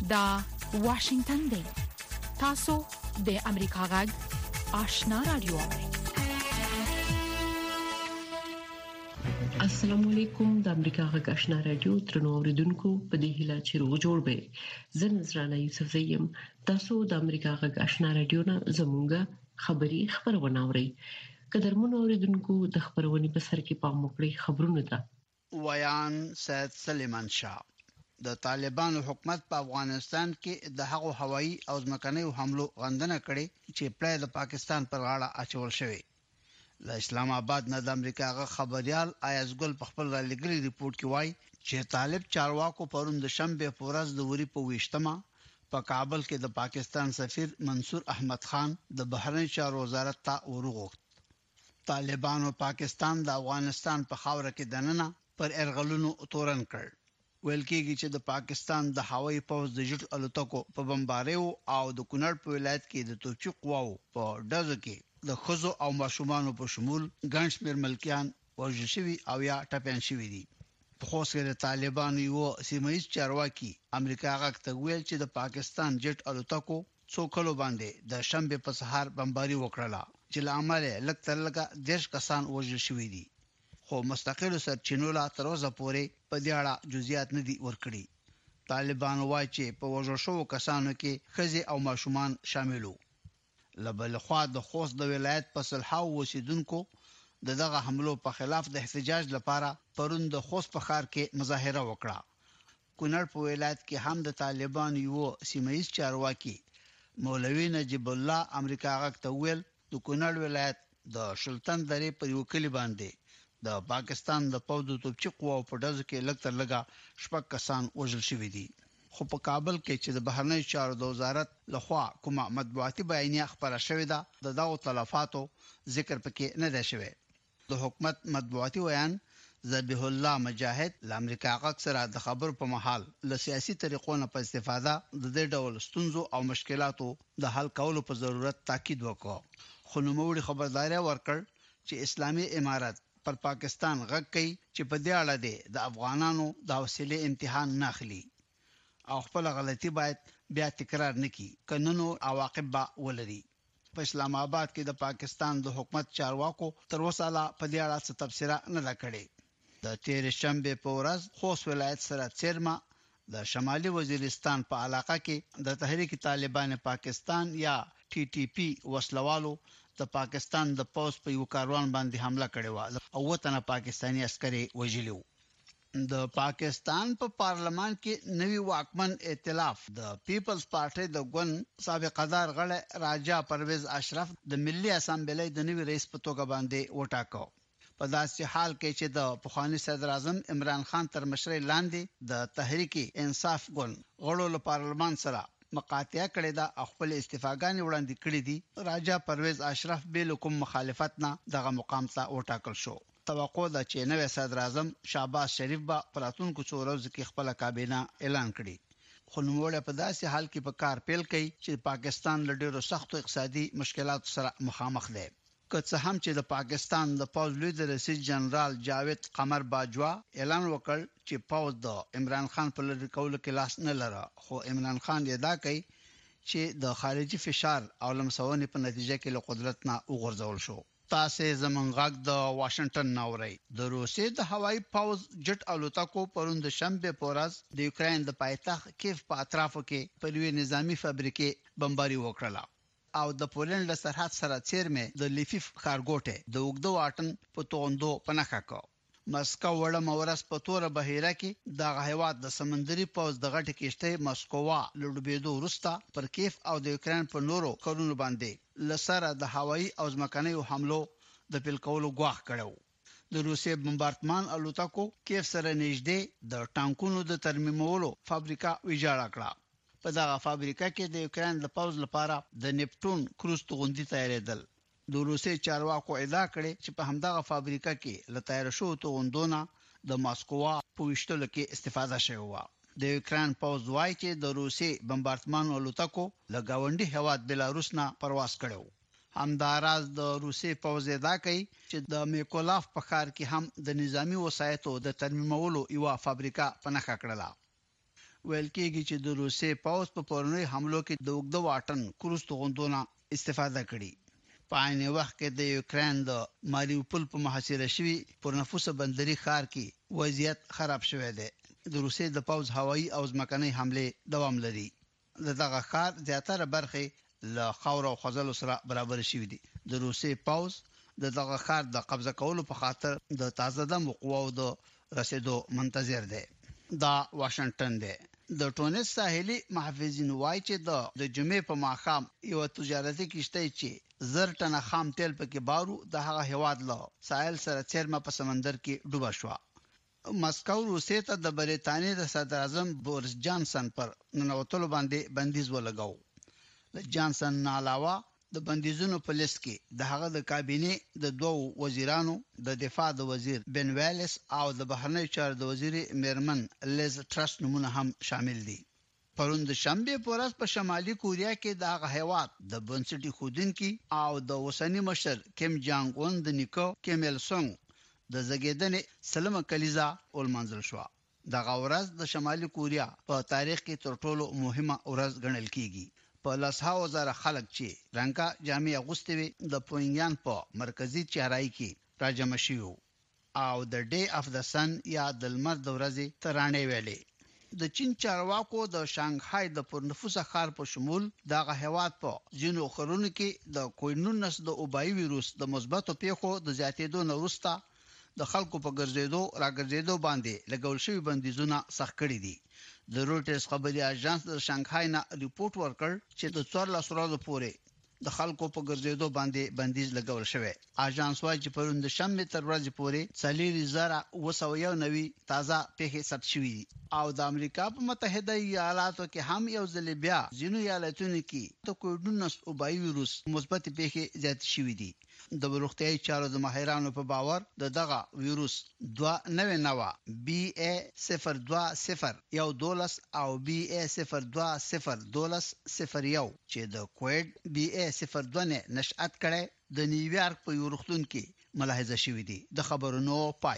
دا واشنگتن دی. تاسو د امریکا غږ آشنا رادیو. السلام علیکم. د امریکا غږ آشنا رادیو ترنو اوریدونکو په دې هیله چې روغ جوړ به. زه نذرانه یوسف زیم. تاسو د امریکا غږ آشنا رادیو نه زموږه خبرونه اورئ. قدرمنو اوریدونکو د خبرونې په سر کې پام وکړئ. خبرونه ده ویان سید سلیمان شاه. د طالبانو حکومت په افغانستان کې د هغو هوایي او ځمکني حملو غندنه کړې چې پلي د پاکستان پر غاړه اچول شوی. له اسلام آباد نه د امریکا غ خبريال ایاز ګل په خپل رالګري ریپورت کې وایي چې طالب چارواکو پرون د شنبه په ورځ د وری په وشتمه په کابل کې د پاکستان سفیر منصور احمد خان د بهرنی چارو وزارت ته ورغوښت. طالبانو پاکستان د افغانستان په خاور کې دننه پر ارغلونو تورن کړ. ویل کېږي چې د پاکستان د هوایي پوځ د جټ الوتکو په بمباریو او د کونړ په ولایت کې د توپچي قواو په ډزو کې د خزو او ماشومان په شمول ګڼ شمېر ملکیان وژل شوي او یا ټپيان شوي دي. په خوځ کې د طالبانو یو سیمایي چارواکي امریکا غاک ته ویل چې د پاکستان جټ الوتکو څو کلو باندې د شنبه په سهار بمباري وکړه چې لامل لکه 10 کسان وژل شوي دي. خو مستقل سرچینو لا تر اوسه پورې په دې اړه جزئیات نه دي ورکړي. طالبان وايي چې په وژل شوو کسانو کې ښځې او ماشومان شامل وو. لبل خوا د خوست د ولایت په صلحاو اوسیدونکو دغه حملو په خلاف د احتجاج لپاره پرون د خوست په ښار کې مظاهره وکړه. کونړ په ولایت کې هم د طالبان یو سیمایي چارواکي مولوی نجیب الله امریکا غاک ته ویل د کونړ ولایت د شلتن درې پر یو کلی باندې د پاکستان د پوځ د توپچي قواو په ډزو کې لږ شپږ کسان وژل شوي دي. خو په کابل کې چې د بهرنی چارو د وزارت لخوا کومه مطبوعاتي بیانیه خبره شوې ده د دغو تلفاتو ذکر پکې نه دی شوی. د حکومت مطبوعاتي بیان ذبیح الله مجاهد ل امریکا غاک سره د خبرو په محل له سیاسي طریقو نه په استفاده د دې ډول ستونزو او مشکلاتو د حل کولو په ضرورت تاکید وکړ. خو نوموړي خبرداري ورکړ چې اسلامي امارات پر پاکستان غږ کوي چې په دې اړه د افغانانو د حوصله امتحان نه اخلي او خپل غلطي باید بیا تکرار نکړي قانونو عواقب به ولري. په اسلام آباد کې د پاکستان د حکومت چارواکو تر اوسه لا په دې اړه څه تبصره نه کړې. د تیر شنبه په ورځ خوست ولایت سره چیرما د شمالي وزیرستان په علاقه کې د تحریک طالبان پاکستان یا ټي ټي پی وسلوالو د پاکستان د پوځ په یو کاروان باندې حمله کړې و او وطن پاکستاني عسکري وژلو. د پاکستان په پارلمان کې نوی واکمن ائتلاف د پیپلز پارټي د ګوند سابقدار غړی راجا پرویز اشرف د ملي اسامبلې د نوی رئیس په توګه باندې وټاکو. په داسې حال کې چې د پخوانی صدر اعظم عمران خان تر مشرۍ لاندې د تحریک انصاف ګوند غړو له پارلمان سره مقاطعه کړې ده او خپل استعفاګانې وړاندې کړې دي. راجا پرویز اشرف به کوم مخالفت نه دغه مقام ته وټاکل شو. توقع ده چې نوی صدر اعظم شهباز شریف به پراتونکو څو ورځو کې خپل کابینه اعلان کړي. خو نوموړی په داسې حال کې په کار پیل کوي چې پاکستان له ډېرو سختو اقتصادي مشکلاتو سره مخامخ دی. که څه هم چې د پاکستان د پوځ لوی رئیس جنرال جاوید قمر باجوا اعلان وکړ چې پوځ د عمران خان په لری کولو کې لاس نه لره، خو عمران خان ادعا کوي چې د خارجي فشار او لمسونې په نتیجه کې له قدرت نه وغورځول شو. تاسو زمونږ غږ د واشنگټن ناوړی. د روسیې د هوایي پوځ جټ الوتکو پرون د شنبه په ورځ د یوکرين د پایتخت کیف په اطرافو کې په لوی نظامی فابریکې بمباري وکړه او د پولند له سرحد سره چیرمه د لیفیف خارګوټه د وګدو واټن په توندو پناخه کو. مسکو وړه مورس په تور بهیره کې د هیواد د سمندري پوځ د غټ کېشته مسکووا لړبېدو وروسته پر کیف او د یوکرين په نورو کورونو باندې لسره د هوایي او ځمکني حملو د پیل کولو غواخ کړو. د روسیې بمبارډمان الوتکو کیف سره نږدې د ټانکونو د ترمیمولو فابریکا ویجاړه کړه. په دغه فابریکا کې د یوکرين د پوځ لپاره د نیپټون کروز توغندي تیارېدل. د روسیې چارواکو ادعا کړې چې په همدغه فابریکا کې له تیار شو توغندونه د ماسکووا په وشتلو کې استفاده شوی و. د یوکرين پوځ وايي چې د روسیې بمبارډمان الوتکو له گاونډي هیواد بلاروس نه پرواز کړو. همداراز د روسیې پوځ ادعا کوي چې د میکولاف په ښار کې هم د نظامی وسایطو د ترمیمولو یو فابریکا پنهخه کړله. ویل کېږي چې د روسي پوځ په پورنۍ حملو کې د وګړو واټن کروز توغندونه استفاده کړې. په عین وخت کې د یوکرين د ماریوپول په محاصره شوی پرنفوسه بندري ښار کې وضعیت خراب شوی دی. د روسي د پوځ هوایي او ځمکني حمله دوام لري. دغه ښار زیاتره برخه له خاور او خزل سره برابر شوی دی. د روسي پوځ دغه ښار د قبضه کولو په خاطر د تازه دم قواو د رسیدو منتظر دی. دا واشنگټن دی. د ټونس ساحلي محافظین وایي چې د جمعې په ماښام یو تجارتي کشته چې زر ټنه خام تیل پکې بارو د هغه هواد له ساحل سره چیرمه په سمندر کې ډوبه شو. مسکو روسیې ته د بریټانیا د صدر اعظم بوریس جانسن پر ننوتلو باندې بندیز ولګاو. له جانسن نه علاوه د بندیزونو په لیست کې د هغه د کابینه د دوو وزیرانو د دفاع د وزیر بن ویلس او د بهرنی چارو د وزیر میرمن لیز ټرس نمونه هم شامل دي. پرون د شنبه په ورځ په شمالي کوریا کې د هغه هیواد د بنسټي خودینکی او د اوسنی مشر کیم جانګ اون د نیکو کیم ایل سونګ د زګیدنې سلمه کلیزا ولمنځل شو. دغه ورځ د شمالي کوریا په تاریخ کې تر ټولو مهمه ورځ ګڼل کیږي. په لسهاو زره خلک چې رنګا جامع اغوستوي د پونګیان په مرکزی چهارای کې راجمع شيو او د ډے اف د سن یا د لمر د ورځې ترانه ویلې. د چین چارواکو د شانګهای د پرنفوسه ښار په شمول دغه هواد په ځینو خرونو کې د کوینونس د اوبای ویروس د مثبتو پیښو د زیاتېدو نه وروسته د خلکو په راګرځېدو باندې لګول شوی بندیزونه سخت کړي دي. د روټرز خبري اژانس د شانګهای نه ریپورت ورکړ چې د 14 ورځې پورې د خلکو په ګرځېدو باندې بندیز لګول شوی. اژانس وايي چې پرون د شنبه تر ورځې پورې 4,291 تازه پیښې ثبت شوې او د امریکا په متحده ایالاتو کې هم یو ځل بیا ځینو ایالتونو کې د کووډ-19 وبای ویروس مثبت پیښې زیات شوې دي. د روغتیايي چارو د ماهرانو په باور دغه ویروس 2.9 BA020 یو دولس او BA02001 چې د کووډ BA02 نشأت کړي د نیویارک په یو روغتون کې ملاحظه شوې دي. د خبرونو پای.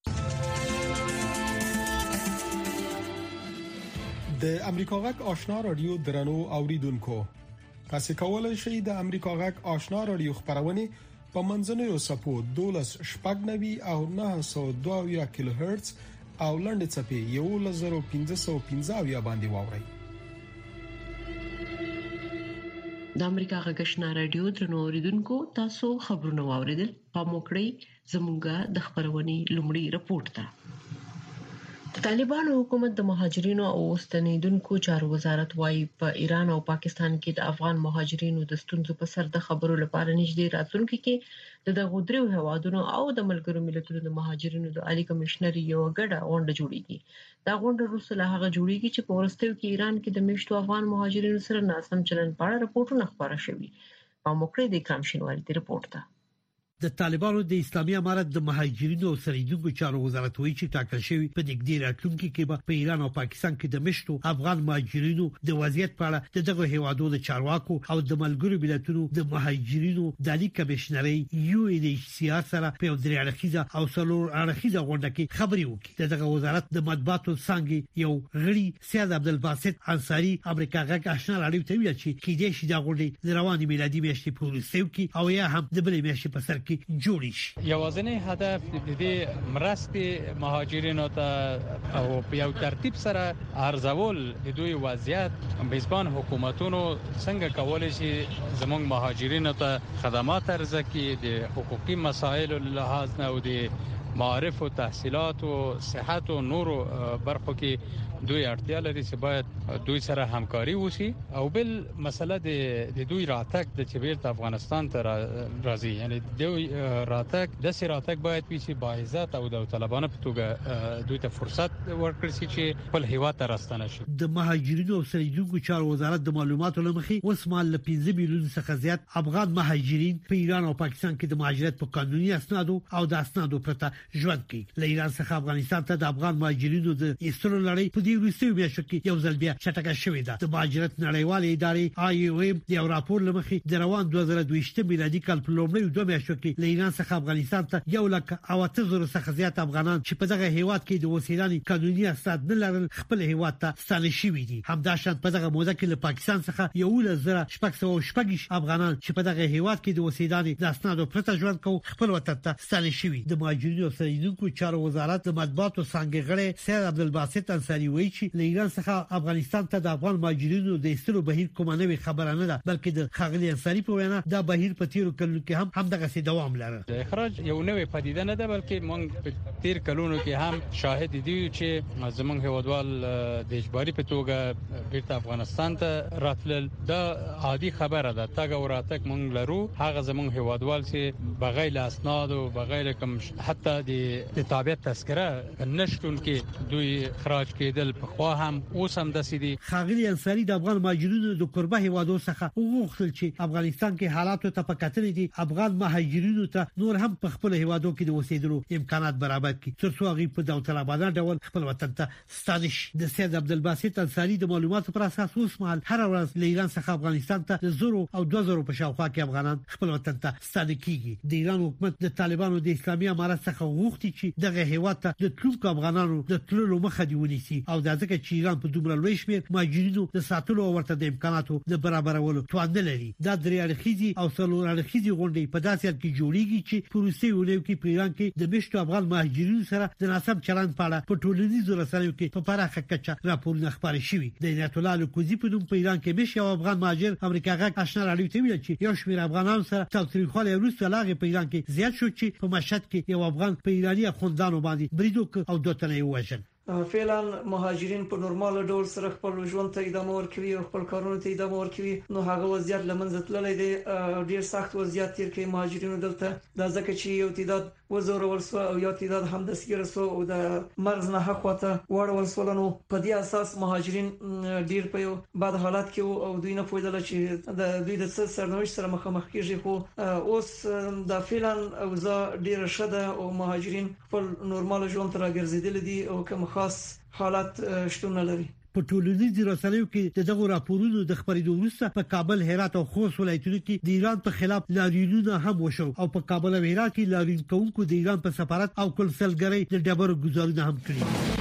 د امریکا غږ آشنا رادیو درنو اوریدونکو، تاسو کولای شئ د امریکا غږ آشنا رادیو خبرونه په منځنوي سپو 12.9 او 902 کیلو هرتز او لنډ چپی 11515 باندې واورئ. د امریکا غږ آشنا رادیو درنو اوریدونکو، تاسو خبرونه واوریدل. پاموکړی زموږه د خبرونې لومړی رپورت ده. طالبانو حکومت د مهاجرینو او ستنیدونکو چارو وزارت وايي په ایران او پاکستان کې د افغان مهاجرینو د ستونزو په سر د خبرو لپاره نږدې راتلونکي کې دغه درو هوادونو او د ملګرو ملتونو د مهاجرینو د عالی کمشنر یو ګډه غونډه جوړیږي. دا غونډه وروسته له هغه جوړیږي چې په ورستیو کې ایران کې د میشتو افغان مهاجرینو سره ناسم چلند په اړه راپورټونه خبره شوي. په موکړه د کرام شینواری د رپورت ده. د طالبانو د اسلامي امارت د مهاجرینو او سرحدي چارو وزارت وایي چې ټاکل شوی په نږدې راتلونکي کې به په ایران او پاکستان کې د مشتو افغان مهاجرینو د وضعیت په اړه دغه هیوادو د چارواکو او د ملګرو ملتونو د مهاجرینو د عالی کمشنري UNHCR سره په درې اړخیزه او څلور اړخیزه غونډه کې خبري وکړي. دغه وزارت د مطبوعاتو څنګه یو غړي سید عبدالباسط انصاری امریکا غږ آشنا رادیو ته ویل چې کې دې شي د غونډې رواني میلادي میاشتې پورې سیو کې او یا هم د بلې میاشتې په سر کې جوړیش. یوازینی هدف د دې مرستې مهاجرینو ته او په یو ترتیب سره ارزول د دوی وضعیت بهسبان حکومتونو څنګه کولای شي زموږ مهاجرینو ته خدمات ارزه کې د حقوقي مسایل لحاظ نه او د معارف او تحصیلات او صحت او نور برخو کې دوی اړتیا لري چې باید دوی سره همکاري وشي او بل مسله د دوی راتګ د چبیر ته افغانستان ته راځي، یعنی دوی راتګ د سراتګ باید پیسې با عزت او د طالبانو په توګه دوی ته فرصت ورکړي چې خپل هیواد ته راستنه شي. د مهاجرینو او سرحدي چارو وزارت د معلوماتو لمخې وسمال ل 15 میلیون څخه زیات افغان مهاجرین په ایران او پاکستان کې د مهاجرت په قانوني اسنادو او د اسنادو پرته ژوند کوي. له ایران څخه افغانستان ته د افغان مهاجرینو د ایستلو لړۍ په دې وروستیو میاشتو کې یو ځل بیا چټکه شوې ده. د مهاجرت نړیوالې ادارې IOM د یو راپور لمخې د روان 2022 میلادي کال په لومړیو 2 میاشتو کې له ایران څخه افغانستان ته 1,08,000 څخه زیات افغانان چې په دغه هیواد کې د وسیلاني قانوني اسناد نه لرل خپل هیواد ته ستانه شوي دي. همداشان په دغه موده کې له پاکستان څخه 11,600 افغانان چې په دغه هیواد کې د وسیلاني اسنادو پرته ژوند کوي خپل وطن ته ستانه شوي. د مهاجرینو او سرحدي چارو وزارت د مطبوعاتو څنګه غړي سید عبدالباسط انصاری وایي چې له ایران څخه افغانستان ته د افغان مهاجرینو د ایستلو بهیر کومه نوې خبره نه ده، بلکې د خاغلی انصاری په وینا دا بهیر په تیرو کلونو کې هم دغه سي دوام لري. د اخراج یو نوې پدیده نه ده، بلکې موږ په تیر کلونو کې هم شاهد دي چې زمونږ هیوادوال د اجباري په توګه بیرته افغانستان ته راتلل. دا عادي خبره ده، تاګه وراتک موږ لرو. هغه زمونږ هیوادوال چې بغیر اسناد او بغیر کوم حتی د تابعیت تذکره نشټون کې دوی اخراج کېدل په خوا هم اوس هم د سيدي. خاغلی انصاری د افغان مهاجرینو د قربه هیوادو څخه وغوښتل چې افغانستان کې حالات ته په کتنې دي افغان مهاجرینو ته نور هم په خپل هیوادو کې د اوسېدلو امکانات برابر کړي ترڅو هغه په داوطلبانه ډول خپل وطن ته ستانه شي. د سید عبدالباسط انصاری د معلوماتو پر اساس اوس مهال هر ورځ له ایران څخه افغانستان ته 0 او 2000 په شاوخوا کې افغانان خپل وطن ته ستانه کیږي. د ایران حکومت د طالبانو د اسلامي امارت څخه غوښتي چې دغه هیواد ته د تلونکو افغانانو د تللو مخه دی ونیسي او دا ځکه چې ایران په دومره لوی شمېر مهاجرینو د ساتلو او ورته د امکاناتو د برابرولو توان نه لري. دا درې اړخیزي او څلور اړخیزي غونډې په داسې حال کې جوړیږي چې په روسي ولایو کې په ایران کې د مشتو افغان مهاجرینو سره د ناسم چلند په اړه په ټولنیزو رسنیو کې په پراخه کچه راپورونه خپاره شوي. د عنایت الله الکوزي په نوم په ایران کې مش یو افغان مهاجر امریکا غږ آشنا راډیو ته ویل چې یو شمېر افغانانو سره تاوتریخوالی وروسته لاغې په ایران کې زیات شو چې په مشهد کې یو افغان په ایرانی اخوندانو باندې برید وکړ او دوه تنه یې وژل. فعلا مهاجرین په نورمال ډول سره خپل ژوند ته ادامه ورکوي او خپل کارونو ته ادامه ورکوي، نو هغه وضعیت لمنځه تللی دی. ډیر سخت وضعیت تیر کوي مهاجرینو دلته، دا ځکه چې یو تعداد وزورول سو او یو تعداد هم د سګر سو او د مرز نه حقوقته وړول سو. نو په دې اساس مهاجرین ډیر په یو بد حالت کې او دوی نه پوهیدل چې د دوی د سرنوشت سره مخامخ کیږي. خو اوس د فعلا اوضاع ډیر شده او مهاجرین خپل نورمال ژوند ته راګرځیدل دي او کوم خاص حالت شتون لري. په ټولنیزو رسنیو کې دغه راپورونو د خبرېدو وروسته په کابل، هرات او خوست ولایتونو کې د ایران په خلاف لاریونونه هم وشو او په کابل او هرات کې لاریون کوونکو د ایران په سفارت او کنسولګرۍ د ډبرو گزارونه هم کړي.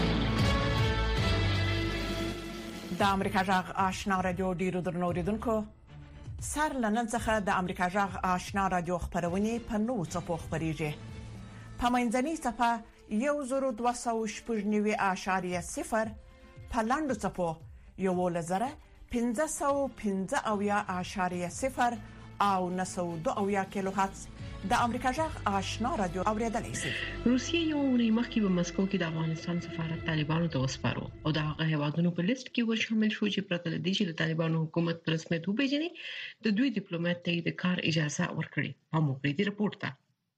د امریکا جغ آشنا رادیو ډیرو درنو اوریدونکو، سر لنن څخه د امریکا جغ آشنا رادیو خبرونه په نوو څپو خبريږي. په منځني صفه 102.0 په لاندو څپو 1,515.0 او 902 کیلو هرتز د امریکا جغ آشنا رادیو اوریدلای شي. روسیه یو ورځ مخکې په مسکو کې د افغانستان سفارت طالبانو ته وسپارو او د هغه هیوادونو په لیست کې ور شامل شو چې پرته لدې چې د طالبانو حکومت پر رسمیت وپیژني د دوی ډیپلوماټ ته د کار اجازه ورکړي. هم وګړي دی رپورټ ته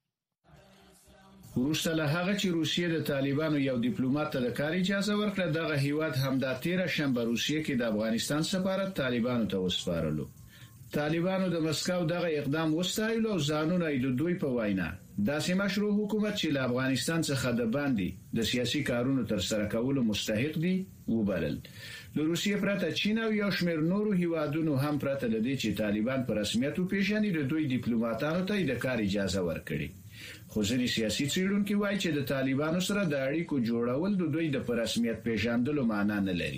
وروسته له هغه چې روسیه د طالبانو یو ډیپلوماټ ته د کار اجازه ورکړه، دغه هیواد هم د 13 شنبه روسیه کې د افغانستان سفارت طالبانو ته وسپارلو. طالبانو د مسکو دغه اقدام وستایلو او ځانونه د دوی په وینا داسې مشروع حکومت چې له افغانستان څخه د باندې د سیاسي کارونو تر سره کولو مستحق دي وبلل. له روسیې پرته چین او یو شمېر نورو هیوادونو هم پرته لدې چې طالبان په رسمیت وپیژني د دوی ډیپلوماټانو ته د کار اجازه ورکړي. خو ځینې سیاسي څېړونکي وایي چې د طالبانو سره د اړیکو جوړول د دوی د رسمیت پیژندلو معنی نه لري.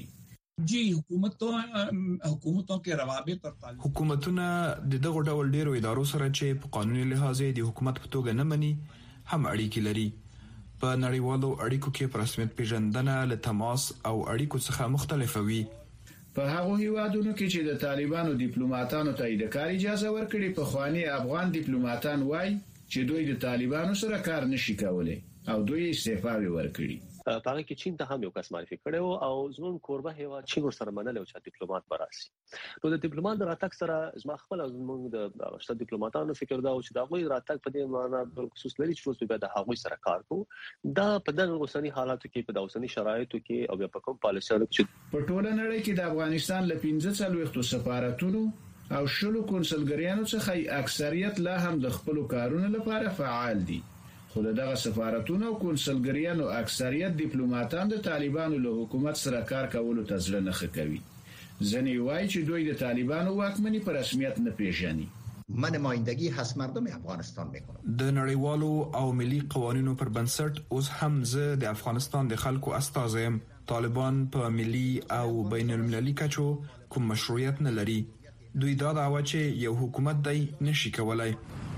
حکومتونو کې روابط حکومتونه د دغه ډول ډیرو ادارو سره چې په قانوني لحاظ د حکومت په توګه نه مني هم اړیکې لري. په نړیوالو اړیکو کې په رسمیت پیژندنه له تماس او اړیکو څخه مختلفه وي. په هغه هیوادونو کې چې د طالبانو ډیپلوماټانو ته د کار اجازه ورکړي، په خواني افغان ډیپلوماټان وایي چې دوی د طالبانو سره کار نشي کولای او دوی استعفا ورکړي. هغه کې چین ته هم یو کس معرفي کړو او زمون کوربه هیواد چین سره منل او چې ډیپلوماټ براسي. نو د ډیپلوماټ راتګ سره زما خپل زمون د شته ډیپلوماټانو فکر دا او چې دا غوي راتګ په دې معنی د خصوص لري چې اوس به د هغوی سره کار کوو. دا په دغه اوسنی حالاتو کې په اوسنی شرایطو کې او په کوم پالیسیانو کې په ټوله نړۍ کې د افغانستان له 15 سفارتونو او شلو کنسولګریانو څخه اکثریت لا هم د خپل کارونو لپاره فعال دي. خو خو دغه سفارتونو او کنسولګریانو اکثریت ډیپلوماټان د طالبانو له حکومت سره کار کولو ته ځل نه کوي. ځنې وایي چې دوی د طالبانو واکمني په رسمیت نه پیژني. من نمایندگی هست مردم افغانستان میکنم. د نړیوالو او ملي قوانینو پر بنسټ اوس هم زه د افغانستان د خلکو استازی یم. طالبان په ملي او بین المللي کچو کوم مشروعیت نه لري. دوی دا دعوا چې یو حکومت دی نشي کولای.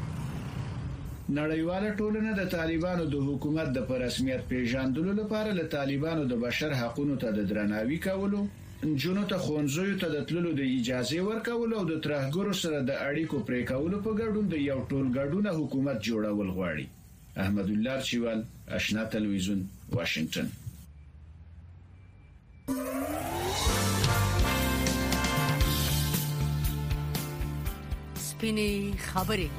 نړیواله ټولنه د طالبانو د حکومت د رسمیت پیژندلو لپاره له طالبانو د بشر حقوقو ته د درناوي کولو، جنونو ته خونځوي ته د تللو د اجازه ورکول او د ترهګرو سره د اړیکو پرې کولو په ګډون د یو ټولګډونه حکومت جوړول غواړي. احمد الله چوال، آشنا تلویزیون، واشنگټن. سپینې خبرې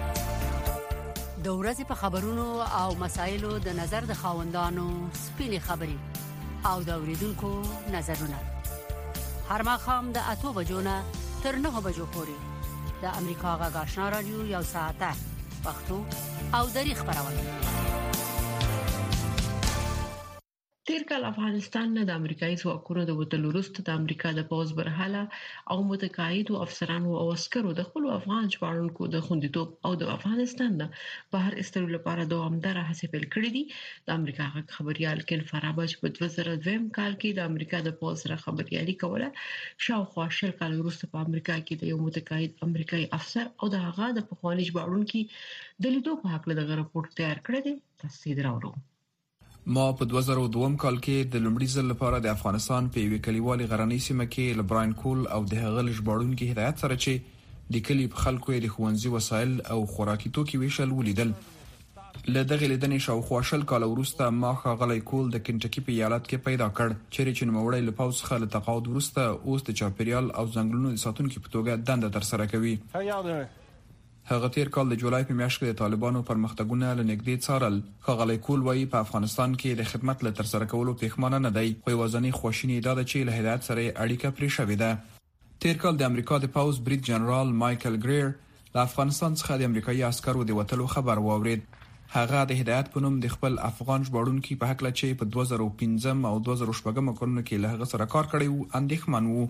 د ورځې په خبرونو او مسایلو د نظر د خاوندانو سپینې خبرې او د اوریدونکو نظرونه هر ماښام د 8 بجو نه تر 9 بجو پورې د امریکا غږ آشنا رادیو یو ساعته پښتو او دری خبرونه. تیر کال افغانستان نه د امریکایي ځواکونو د وټلو وروسته د امریکا د پوز برحاله او متقاعدو افسرانو او عسکرو د خپل افغان ژغورونکو د خوندیتوب او د افغانستان نه بهر استرو لپاره دوامدار هڅې پیل کړې دي. د امریکا غږ خبريال کین فرابج په 2002 کال کې د امریکا د پوز سره خبريالي کوله. شاوخوا شل کال وروسته په امریکا کې د یو متقاعد امریکایي افسر او د هغه د پخوانی ژغورونکو د لیدو په حق له راپور تیار کړی دی. تاسو درو ما په 2002 کال کې د لومړي ځل لپاره د افغانستان په یوه کلیوالي غرنۍ سیمه کې لبراین کول او د هغه لژباړونکو هدایت سره چې د کلی په خلکو د خوندزي وسایل او خوراکي توکي ویشل ولیدل. له دغه لیدنې شاوخوا شل کال وروسته ما ښاغلی کول د کنټکی په ایالت کې پیدا کړ چې نوموړی له پوز څخه له تقاعد وروسته اوس د چاپیریال او ځنګلونو د ساتونکو په توګه دنده ترسره کوي. هغه تیر کال د جولای په میاشت کې د طالبانو پرمختګونه لنګدې څارل. ښاغلی کول وايي په افغانستان کې د خدمت له ترسره کولو پېښمانه نه دی، خو یوازینی خواشیني دا ده چې له هدایت سره اړیکه پرې شوې ده. تیر کال د امریکا د پوز بریګ جنرال مایکل ګریر له افغانستان څخه د امریکایي عسکرو د وټلو خبر واورید. هغه د هدایت په نوم د خپل افغان ژغورونکو په حق لا چې په 2015 او 2016 کلونو کې له هغه سره کار کړی وو اندېښمن وو.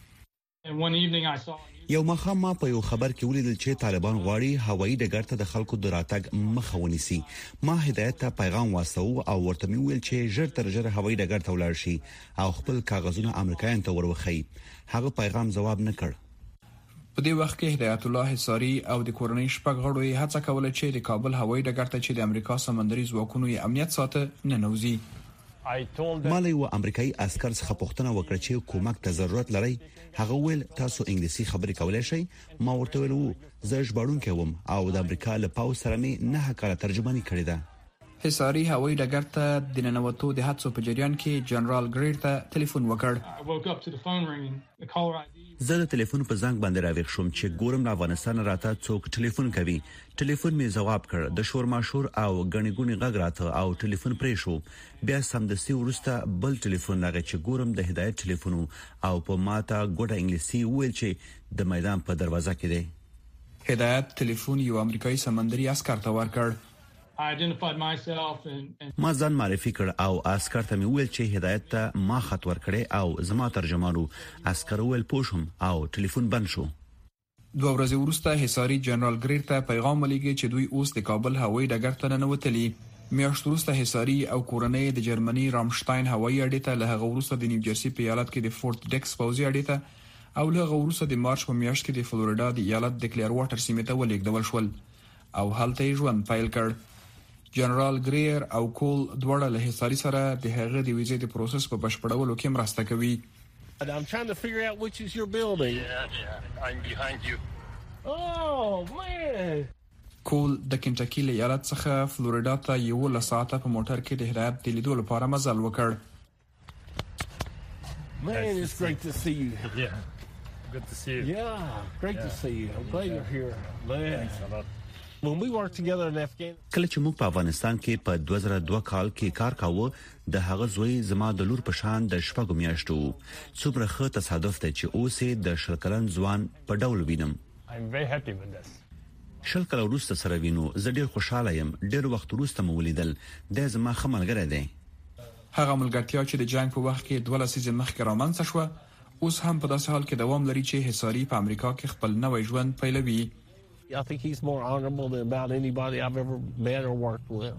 یو مخام ما په یو خبر کې ولیدل چې طالبان غواړي هوایي ډګر ته د خلکو د راتګ مخه ونیسي. ما هدایت ته پیغام واستو او ورته ویل چې ژر تر ژره هوایي ډګر ته ولاړ شي او خپل کاغذونه امریکایانو ته ورخی. هغه پیغام جواب نه کړ. په دې وخت کې هدایت الله حصاری او د کورنۍ شپږ غړو یې هڅه کوله چې د کابل هوایي ډګر ته چې د امریکا سمندري ځواکونو یې امنیت ساته نه نوځي. مالي و امریکایي عسكر څخه پوښتنه وکړه چې کومک ته ضرورت لري. هغه ویل تاسو انګلیسي خبرې کولای شئ. ما ورته ویل زه ژباړونکی وم او د امریکا له پاو سره مې نه کار ترجمانی کړې ده. حصاری هوایي ډګر ته د ننوتو د هڅو په جریان کې جنرال ګریر ته ټلیفون وکړ. زه د ټلیفون په زنګ باندې راوښ شوم چې ګورم له افغانستان راته څوک ټلیفون کوي. ټلیفون می جواب کړ. د شور ماشور او غنی ګونی غږ راته او ټلیفون پرې شو. بیا سمدستي ورسته بل ټلیفون راغی چې ګورم د هدایت ټلیفون او په ماته ګوډه انګلیسي ویل چې د میدان په دروازه کې دی. هدایت ټلیفون یو امریکایي سمندري عسكر ته ورکړ. ما ځان معرفي کړ او عسكر ته مې ویل چې هدایت ته ما خط ورکړې او زما ترجمانو. عسكر ویل پوښم او ټلیفون بند شو. 2 ورځې وروسته حصاری جنرال ګریر ته پیغام ولېږي چې دوی اوس د کابل هوایي ډګر ته ننوتلي. میاشت وروسته حصاری او کورنۍ د جرمني رامشتاین هوایي اډې ته له هغه وروسته د نیوجرسي په ایالت کې د فورت ډیکس پوځي اډې ته او له هغه وروسته د مارچ په میاشت کې د فلوریډا د ایالت د کلیر واټر سیمې ته ولېږدول شول او هلته یې ژوند پیل کړ. جنرال ګریر او کول دواړه له حصاری سره د هغه د ویزې د پروسس په بشپړولو کې مرسته کوي. I'm trying to figure out which is your building. Yeah, I'm behind you. Oh man. کول د کنټکی له ایالت څخه فلوریډا ته 11 ساعته په موټر کې د هدایت د لیدو لپاره مزل وکړ. Man, it's great to see you. Yeah. Good to see you. Yeah, great to see you. I'm glad you're here. Man. When we worked together in Afghanistan. کله چې موږ په افغانستان کې په 2002 کال کې کار کاوه د هغه زوی زما د لور په شان د شپږو میاشتو. څومره ښه تصادف دی چې اوس د شلکلن ځوان په ډول وینم. I'm very happy with this. شل کله وروسته سره وینو زه ډیر خوشاله یم ډیر وخت وروسته مو ولیدل د زما خملګری دی هغه ملګرتیا چې د جنگ په وخت کې 12 سیزن مخکې رامنځته شو اوس هم په داسې حال کې دوام لري چې حصاری په امریکا کې خپل نوې ژوند پیلوي I think he's more honorable than about anybody I've ever met or worked with.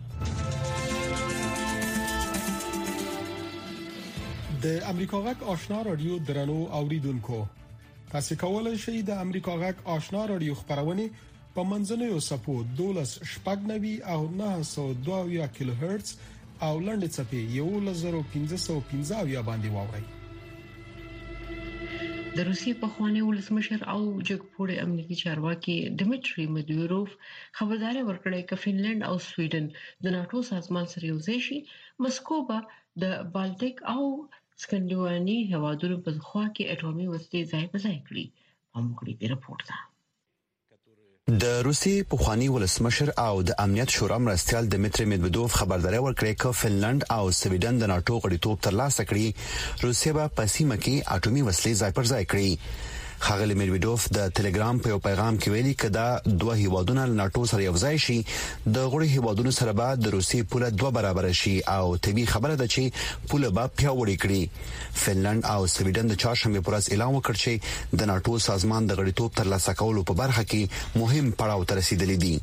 د امریکا غږ آشنا رادیو درنو اوریدونکو تاسو کولای شئ د امریکا غږ آشنا رادیو خبرونه په منځنوي سپو 12 شپږنوي او 902 کیلو هرتز او لنډ چپی 1515 باندې واورئ د روسیې په خوانی ولسمشر او جګپوړې امنیتي چارواکي دمیټری مدویروف خبرداري ورکړې چې فنلند او سویډن د ناتو سازمان سره یوځای شي مسکو به د بالټیک او سکندیناوي هوادونو په خوا کې اټومي وسلې ځای په ځای کړې هم کړي په راپور ده د روسي پخوانی ولسمشر او د امنیت شورا مرستيال دمیټری مدویدوف خبرداري ورکړې چې فنلند او سویډن د ناتو غړیتوب ترلاسه کړي روسیا به په سیمه کې اټومي وسلې ځای پر ځای کړي خغلی مدویدوف د ټلګرام په پیغام کې ویلي چې دا دوه هیوادونه ناتو سره یوځای شي د غړي هیوادونو سره به د روسي پوله دوه برابر شي او طبي خبره ده چې پوله به پیاوړې کړي فنلند او سویډن د چهارشنبه پر ورځ اعلان وکړ چې د ناتو سازمان د غړیتوب ترلاسه کولو په برخه کې مهم پړاو ته رسیدلی دي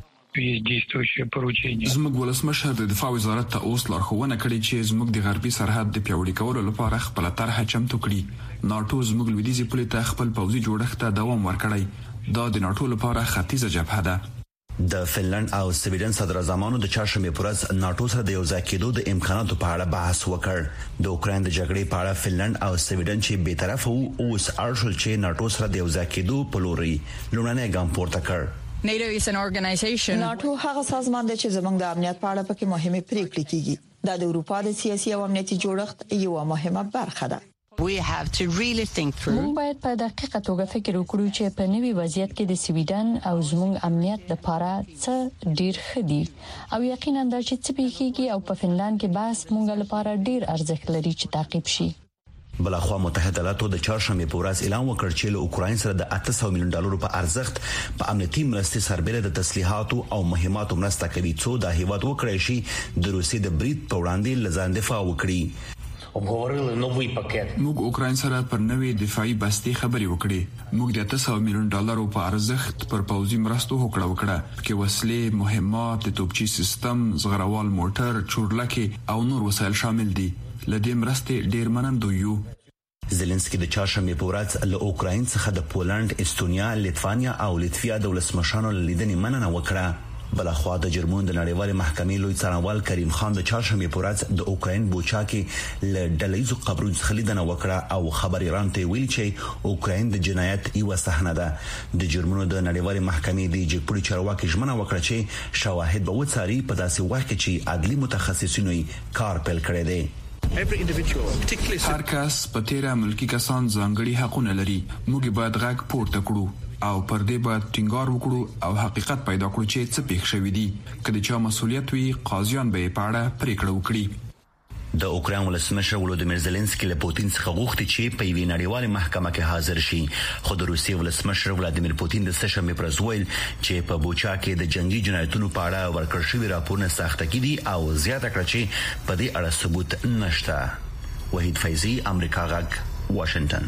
زموږ ولسمشر د دفاع وزارت ته اوس لارښوونه کړې چې زموږ د غربي سرحد د پیاوړي کولو لپاره خپل طرحه چمتو کړي ناتو زموږ لویدیځي پولې ته خپل پوځي جوړښت ته دوام ورکړي دا د ناتو لپاره ختیځه جبهه ده د فنلند او سویډن صدر اعظمانو د چهارشنبه پر ورځ ناتو سره د یوځای کېدو د امکاناتو په اړه بحث وکړ د اوکرين د جګړې په اړه فنلند او سویډن چې به طرف وو اوس ارشل چې ناتو سره د یوځای کېدو په لوري لومړنی ګام پورته کړ NATO is an organization. NATO هغه سازمان دی چې زموږ د امنیت په اړه پکې مهمه پریکړې کیږي دا د اروپا د سیاسي او امنیتي جوړښت یو مهمه برخه ده We have to really think through. موږ باید په دقیقه توګه فکر وکړو چې په نوي وضعیت کې د سویډن او زموږ امنیت لپاره څه ډیر خدي او یقینا دا چې څه پیږي او په فنلند کې بحث موږ لپاره ډیر ارزښت لري چې تعقیب شي بلخوا متحده ایالاتو د چهارشنبه په ورځ اعلان وکړ چې له اوکرين سره د 800 میلیون ډالر په ارزښت په امنیتي مرستې سربېره د تسلیحاتو او مهماتو مرسته کوي څو د هیواد وکړي شي د روسي د برید په وړاندې لزان دفاع وکړي موږ اوکرين سره پر نوې دفاعي بستي خبري وکړي موږ د 800 میلیون ډالر په ارزښت پر پوځي مرستو وکړه چې وسلې مهمات د توپچي سیستم زغروال موټر چورلکه او نور وسایل شامل دي لدې مرستې ډیر منندو یو زيلنسکي د چهارشنبه په ورځ له اوکرين څخه د پولند، استونیا، لیتوانیا او لیتویا د ولسمشرانو لیدنې مننه وکړه بلخوا د جرمن د نړیوال محکمې لوی څارنوال کریم خان د چهارشنبه په ورځ د اوکرين بوچا کې له ډلېزو قبرونو څخه لیدنه وکړه او خبر ایران ته ویل چې اوکرين د جنایت یو صحنه ده د جرمنو د نړیوال محکمې د جګپوري چارواکي ژمنه وکړه چې شواهد به وڅاري په داسې وخت کې چې عدلي متخصصینو کار پیل کړی دی هر کس په تیره ملکی کسان ځانګړي حقونه لري موږ باید غږ پورته کړو او پر دې باید ټینګار وکړو او حقیقت پیدا کړو چې څه پیښ شوی دی کله چې مسؤلیت وي قاضیان به په اړه پریکړه وکړي د اوکرين ولسمشر ولودیمیر زيلنسکي له پوتین څخه غوښتي چې په یوې نړیوالې محکمه کې حاضر شي خو د روسي ولسمشر ولادیمیر پوتین د سشنبه پر ورځ ویل چې په بوچا کې د جنگي جنایتونو په اړه ورکړ شوی راپورونه سخت کړي او زیاته کړ چې په دې اړه ثبوت نشته وحید فیضی امریکا غږ واشنگټن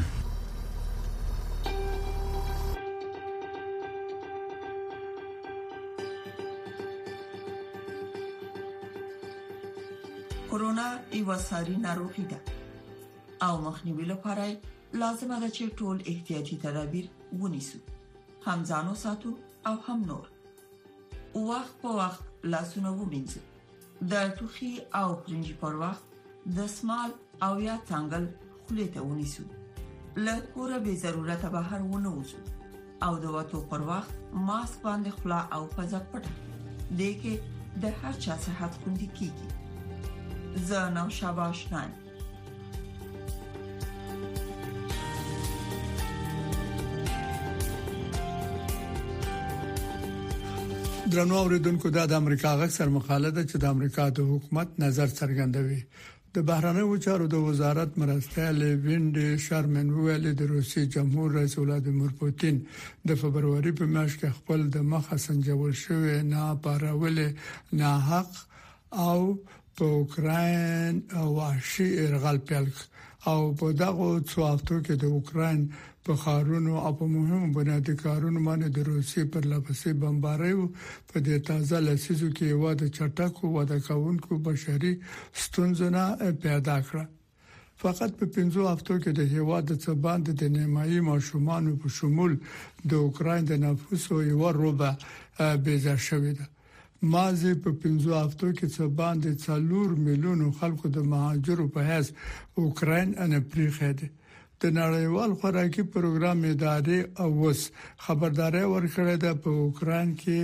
کورونا یو ساري ناروغي ده او مخنیوي لپاره لازمه ده چې ټول احتیاطي تدابیر ونیسو هم ځانو ساتو او هم نور وخت په وخت لاسونه ومینځو د ټوخي او پرنجي پر وخت د سمال او یا څنګل خولې ته ونیسو له کوره به ضرورت بهر ونه وځو او د وټو پر وخت ماسک باندې خلا او پزه پټه دغه د هر چا صحت خوندي کیږي زنو شاباشنان درنو اوریدونکو د امریکا غږ سر مقاله ده چې د امریکا د حکومت نظر څرګندوي د بهرنیو چارو د وزارت مرستیال ویند شرمن ویل د روسي جمهور رئیس ولادیمیر پوتین د فبرवरी په میاشت کې خپل د مخه سنجول شوی نه پارول نه حق او په اوکرين او وحشي ارغال پیل او په دغه څو هفتو کې د اوکرين په خارونو او په مهمو بنیادی کارونو باندې د روسي پر لپسې بمباریو په دې تازه لسیزو کې واده چټکو واده کاونکو بشري ستونزونه پیدا کړه. فقط په 15 هفتو کې د هیواد د څباند د نیمایي ماشومان په شمول د اوکرين د نفوسو یو ربع بیزار شوی دی. مازی په 15 هفتو کې څباند 4 میلیون خلکو د مهاجرو په حیث اوکرين ان پریخه دي. د نړیوال خوراکي پروګرام ادارې اوس خبرداري ورکړه ده په اوکرين کې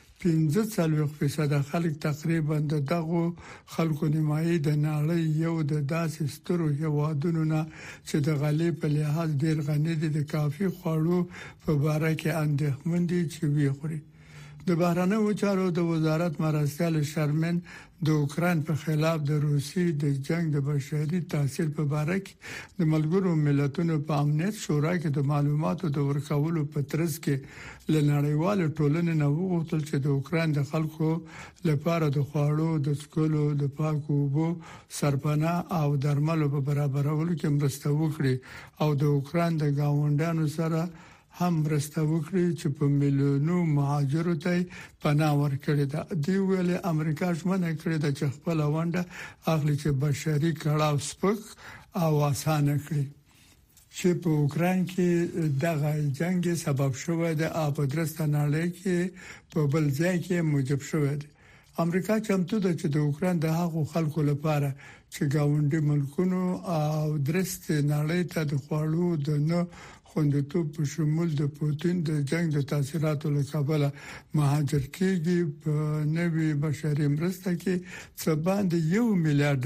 15% خلک تقریبا دغه خلکو نیمایي د نړۍ یو د داسې سترو هیوادونو نه چې د غلې په لحاظ ډیر غني دي د کافي خوړو په اړه کې اندېښمن دي چې وی خوري. د بهرنیو چارو د وزارت مرستیال شرمن د اوکرين په خلاف د روسي د جنگ د بشري تاثیر په اړه کې د ملګرو ملتونو په امنیت شورا کې د معلوماتو د ورکولو په ترڅ کې لنړیوال ټولنې نو وغوښتل چې د اوکرين د خلکو لپاره د خوړو د سکولو د پاکو اوبو سرپناه او درملو په برابرولو کې مرسته وکړي او د اوکرين د گاونډانو سره هم مرسته وکړي چې په میلیونو مهاجرو ته پناه ورکړي ده. دی ویل امریکا ژمنه کړې ده چې خپل ونده اخلي چې بشري کړهو سپک او اسانه کړي. چې په اوکرين کې دغه جنگ سبب شوی دی او په درسته نړۍ کې په بل ځای کې موجب شوی دی. امریکا چمتو ده چې د اوکرين د هغو خلکو لپاره چې گاونډي ملکونو او درسته نړۍ ته د خوړو د نه خوندیتوب په شمول د پوتین د جنگ د تاثیراتو له کبله مهاجر کېږي په نوي بشري مرسته کې څه باندې $1 میلیارډ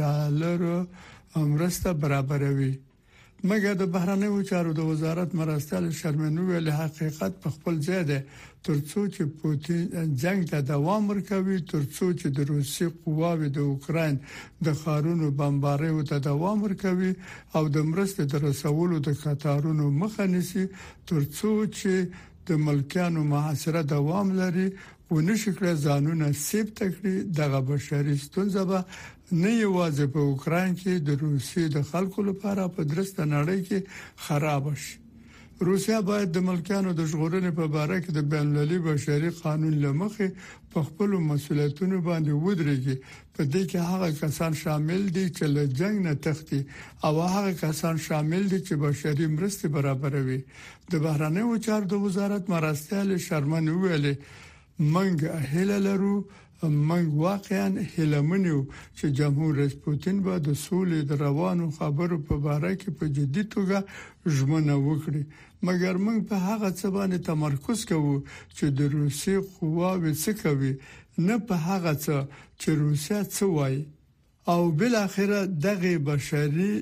مرسته برابروي. مګر د بهرنیو چارو د وزارت مرستیال شرمنو ویل حقیقت په خپل ځای ده ترڅو چې پوتین جنگ ته دوام ورکوي ترڅو چې د روسي قواوې د اوکرين د خارونو بمباریو ته دوام ورکوي او د مرستې د رسولو د قطارونو مخه نیسي ترڅو چې د ملکانو محاصره دوام لري او نشکره ځانونه سیب تکړي دغه بشري ستونزه به نه یوازې په اوکرين کې د روسي د خلکو لپاره په درسته نړۍ کې خراب شي. روسیا باید د ملکانو د ژغورنې په اړه کې د بین المللي بشري قانون لمخې په خپل مسؤلیتونو باندې ودرېږي. په دې کې هغه کسان شامل دي چې له جنگ نه تښتي او هغه کسان شامل دي چې بشري مرستې برابروي. د بهرنیو چارو د وزارت مرستیال شرمن ویلي منګ هله لرو منګ واقعا هلمنیو چې جمهور رئیس پوتین به د سولې د روانو خبرو په اړه کې په جدي توګه ژمنه وکړي. مګر موږ په هغه څه باندې تمرکز کوو چې د روسي قواوې څه کوي نه په هغه څه چې روسیا څه وایي او بل اخره دغه بشري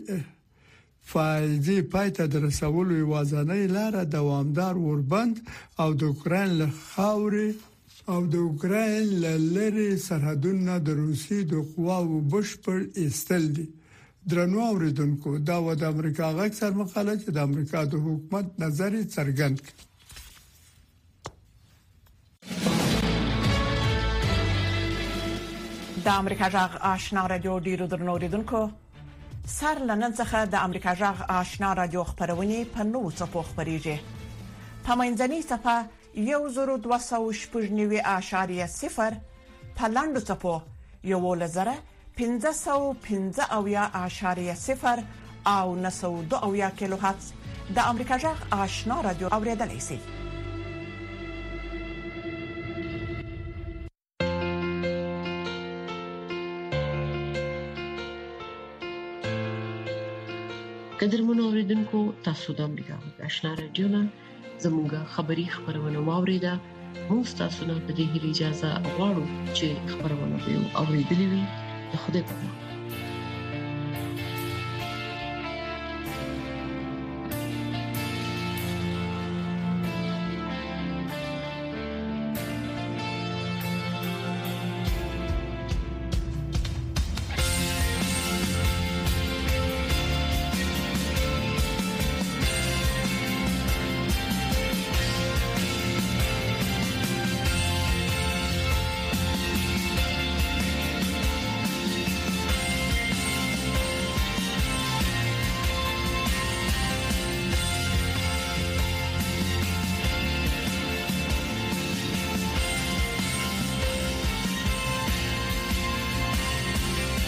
فایده پایته د رسولو یوازنۍ لار دوامدار وربند او د اوکرين له خاورې او د اوکرين لری سرحدونه د روسي د قواو بشپړ ایستل دي. درنو اوریدونکو دا و د امریکا غږ سر مقاله چې د امریکا د حکومت نظر څرګند کړ. د امریکا غږ آشنا رادیو ډیرو درنو اوریدونکو سر لنن څخه د امریکا غږ آشنا رادیو خبرونه په نوو څپو خبريږي. په منځني صفه 1,290.0 په لاندو څپو 1,515.0 او 902 کیلو هرتز د امریکا غږ آشنا رادیو اوریدلای شئ. قدرمنو اوریدونکو تاسو د امریکا غږ آشنا رادیو نه زموږه خبری خبرونه واوریده. موږ تاسو نه د دې اجازه غواړو چې خبرونه به اوریدلې وي. خدای په امان.